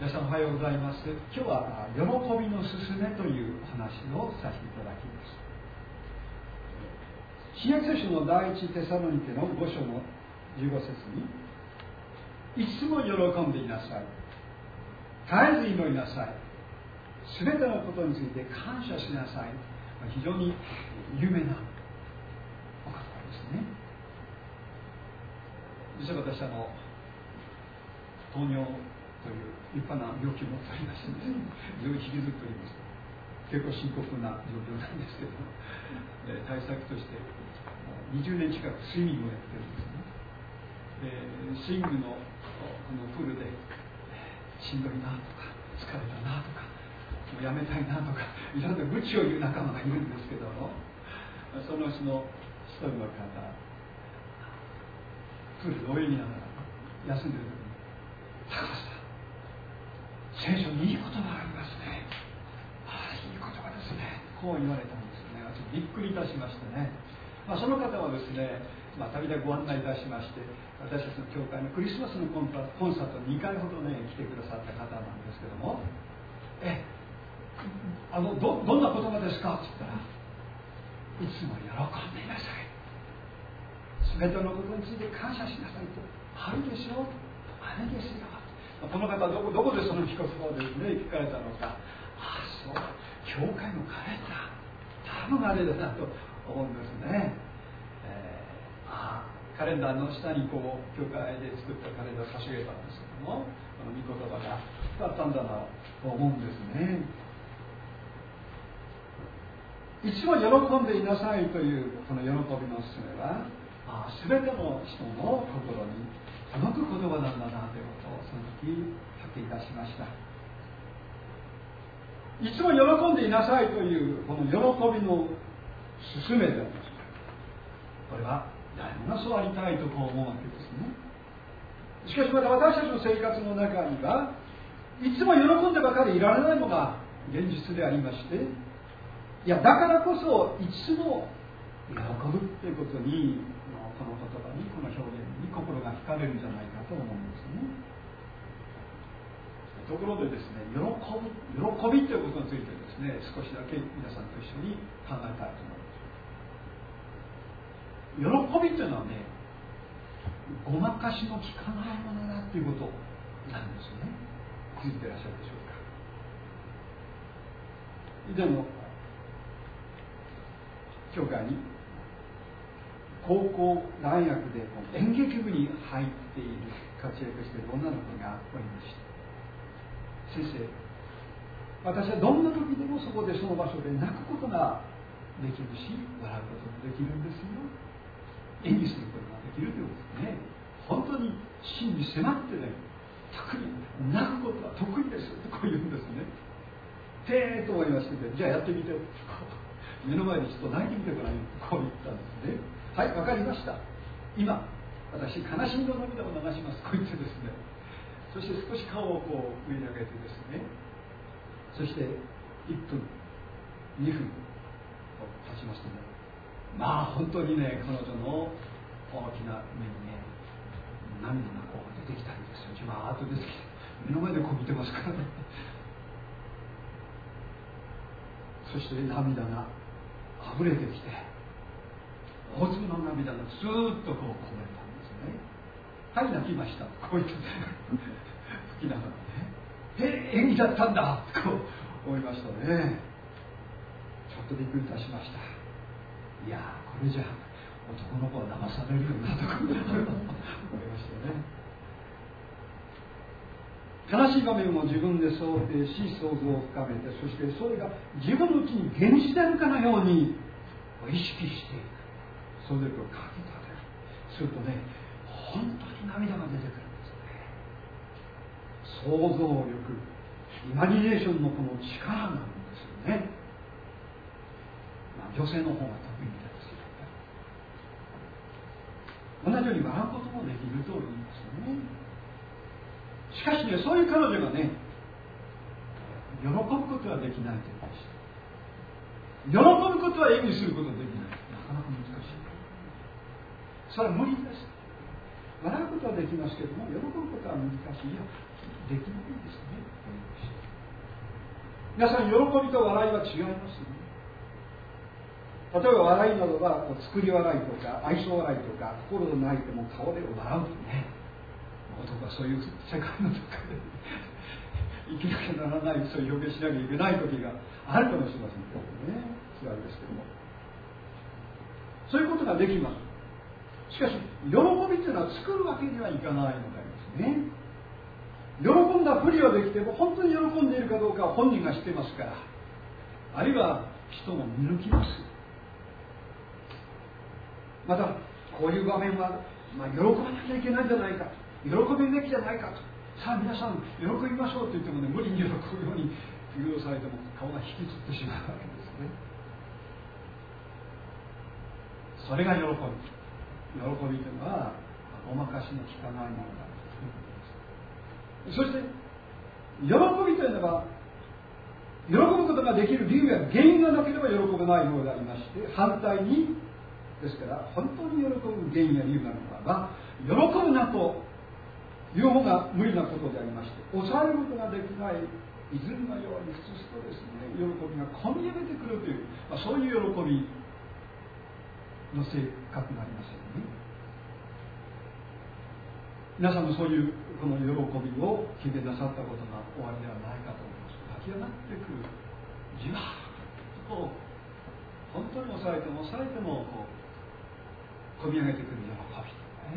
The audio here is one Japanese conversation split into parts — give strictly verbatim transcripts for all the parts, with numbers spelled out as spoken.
皆さんおはようございます。今日は喜びのすすめというお話をさせていただきます。新約聖書の第一テサロニケのご章のじゅうご節に、いつも喜んでいなさい、絶えず祈りなさい、すべてのことについて感謝しなさい。非常に有名なお言葉ですね。実は私あの糖尿という立派な病気を持っておりまして、ね、非常に引きずっております。結構深刻な状況なんですけど、対策としてにじゅうねん近くスイミングをやってるんですね。でスイングのこのプールでしんどいなとか疲れたなとかもうやめたいなとかいろんな愚痴を言う仲間がいるんですけども、そのうちの一人の方、プールで泳ぎながら休んでる時に、高橋さん、聖書にいい言葉がありますね。ああ、いい言葉ですね。こう言われたんですね。私びっくりいたしましてね。まあ、その方はですね、まあ、旅でご案内いたしまして、私たちの教会のクリスマスのコンサートにかいほどね来てくださった方なんですけども、えあの ど, どんな言葉ですかって言ったら、いつも喜んでいなさい、すべてのことについて感謝しなさいとあるでしょう、あれですよ。この方はどこ、どこでその聞くそうですね聞かれたのか、ああそうだ、教会のカレンダー、多分あれだなと思うんですね。えー、ああカレンダーの下にこう教会で作ったカレンダーを差し上げたんですけども、この御言葉があったんだなと思うんですね。いつも喜んでいなさいというこの喜びのすすめは、ああ全ての人の心に届く言葉なんだなということをその時発見いたしました。いつも喜んでいなさいというこの喜びのすすめであります。これは誰もがそうありたいとこう思うわけですね。しかしまた私たちの生活の中にはいつも喜んでばかりいられないのが現実でありまして、いやだからこそいつも喜ぶということに、この言葉にこの表現に心が惹かれるんじゃないかと思うんですね。ところでですね、喜ぶ喜びということについてですね、少しだけ皆さんと一緒に考えたいと思います。喜びというのはね、ごまかしの効かないものだということなんですね。気づいていらっしゃるでしょうか。以前の教会に高校大学で演劇部に入っている活躍している女の子がおりました。先生、私はどんな時でもそこでその場所で泣くことができるし、笑うこともできるんですよ。演技することができるということですね。本当に真に迫ってね、特に泣くことは得意ですとこう言うんですね。てーと思いまして、じゃあやってみて、目の前にちょっと泣いてみてごらんよとこう言ったんですね。はい、わかりました。今私悲しみの涙を流します。こう言ってですね、そして少し顔をこう上に上げてですね、そしていっぷんにふん経ちますとね、まあ本当にね、彼女の大きな目にね、涙がこう出てきたりですよ。じわーっと出てきて目の前でこう見てますからね。そして涙が溢れてきて、大粒の涙がずーっとこうこぼれたんですね。はい、泣きました。こう言って吹きながらね、え演技だったんだとこう思いましたね。ちょっとびっくりいたしました。いやー、これじゃ男の子は騙されるよなとか思いましたね。悲しい場面を自分で想定し、想像を深めて、そしてそれが自分のうちに現実であるかのように意識していく。それをかき立てる。するとね、本当に涙が出てくるんですね。想像力、イマジネーションのこの力なんですよね。まあ、女性の方が得意みたいですよ。同じように笑うこともできるといいんですね。しかしね、そういう彼女がね、喜ぶことはできないと言いました。喜ぶことは演技することはできない。なかなか難しい。それは無理です。笑うことはできますけども、喜ぶことは難しいよ。 できないんですね。皆さん、喜びと笑いは違いますね。例えば笑いなどは作り笑いとか愛想笑いとか、心と泣いても顔で笑うとね、男はそういう世界の中で生きなきゃならない、そういう表現しなきゃいけない時があるかもしれませんけどね、辛いですけども、そういうことができます。しかし喜びというのは作るわけにはいかないのでありますね。喜んだふりはできても本当に喜んでいるかどうかは本人が知っていますから、あるいは人も見抜きます。またこういう場面は、まあ、喜ばなきゃいけないんじゃないか、喜ぶべきじゃないかと、さあ皆さん喜びましょうと言ってもね、無理に喜ぶように誘導されても顔が引きつってしまうわけですね。それが喜び。喜びというのはごまかしの効かないものだということです。そして喜びというのは喜ぶことができる理由や原因がなければ喜べないものでありまして、反対にですから本当に喜ぶ原因や理由があるならば、喜ぶなという方が無理なことでありまして、抑えることができない泉のようにふつふつとですね、喜びが込み上げてくるという、まあ、そういう喜びの性格がありますよね。皆さんもそういうこの喜びを経験なさったことがおありではないかと思います。湧き上がってくる、じわっと本当に抑えても抑えてもこう込み上げてくる喜びとかね。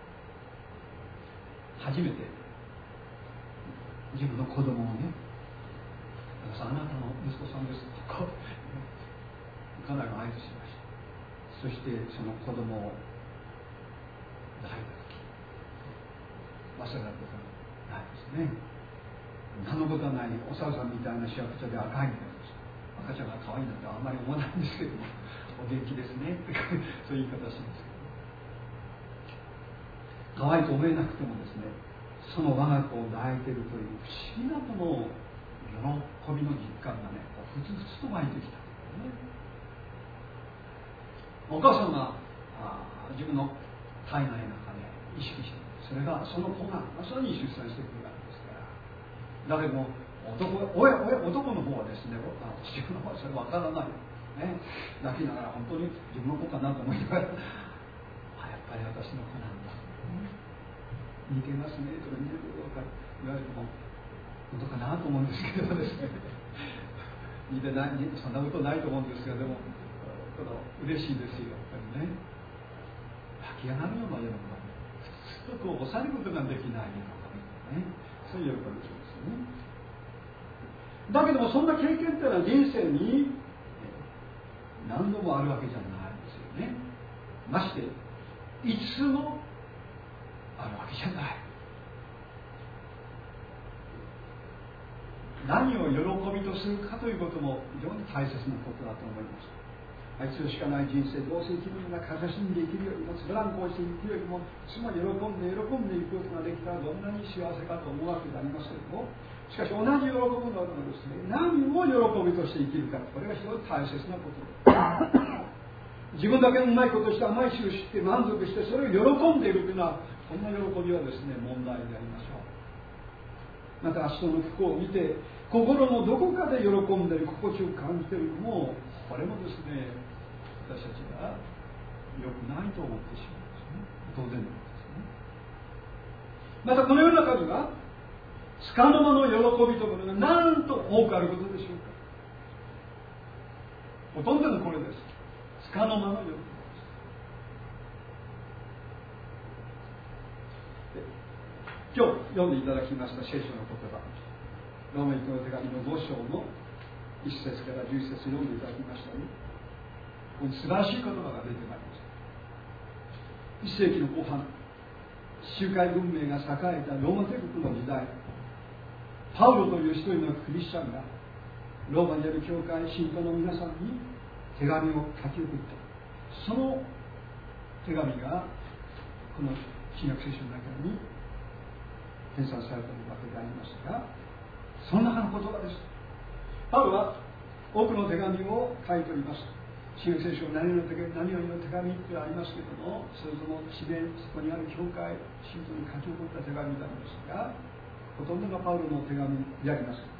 初めて自分の子供をね、あなたの息子さんですとかかなり合図しました。そしてその子供を抱いた時、忘れたことがないですね。何のことはない、おさうさんみたいなしわくちゃで赤いんです。赤ちゃんが可愛いなんてあんまり思わないんですけども、お元気ですねってそういう言い方しますけど、可愛いと思えなくてもですね、その我が子を抱いているという不思議なこの喜びの実感がね、ふつふつと湧いてきた、ね。お母さんが自分の体内の中で意識して、それがその子がまさに出産してくるわけですから。だけども男、おやおや男の方はですね、父親の方はそれ分からない、ね、泣きながら本当に自分の子かなと思いながら、あ、やっぱり私の子なんだ、似てますねとか似てることか言われても本当かなと思うんですけどですね、似てない、そんなことないと思うんですけど、でもこの嬉しいですよ、やっぱりね。湧き上がるような喜び、普通とこう抑えることができない喜び、ね、そういう喜びですね。だけどもそんな経験っていうのは人生に何度もあるわけじゃないんですよね。ましていつもあるわけじゃない。何を喜びとするかということも非常に大切なことだと思います。あいつしかない人生、どうせ生きるのが悲しんで生きるよりも、つぶらんこうして生きるよりも、つまり喜んで喜んでいくことができたらどんなに幸せかと思うわけでありますけれども、しかし同じ喜ぶのはですね、何を喜びとして生きるか、これが非常に大切なことです。自分だけのうまいことして甘い汁を知って満足してそれを喜んでいるというのは、こんな喜びはですね、問題でありましょう。また人の不幸を見て心のどこかで喜んでいる心地を感じているのも、これもですね、私たちが良くないと思ってしまうんですね。当然のことですね。またこの世の中には束の間の喜びというものがなんと多くあることでしょうか。ほとんどのこれです。束の間の喜びです。今日読んでいただきました聖書の言葉、ローマ人の手紙のご章のいっ節からじゅういち節読んでいただきましたように、ここに素晴らしい言葉が出てまいりました。いっ世紀の後半、宗教文明が栄えたローマ帝国の時代、パウロという一人のクリスチャンがローマにある教会信徒の皆さんに手紙を書き送った。その手紙がこの新約聖書の中に編纂されているわけでありますが、その中の言葉です。パウロは多くの手紙を書いております。新約聖書何々の手紙、何々の手紙ってありますけども、それぞれの地名、そこにある教会信徒に書き起こった手紙でありますが、 ほとんどがパウロの手紙であります。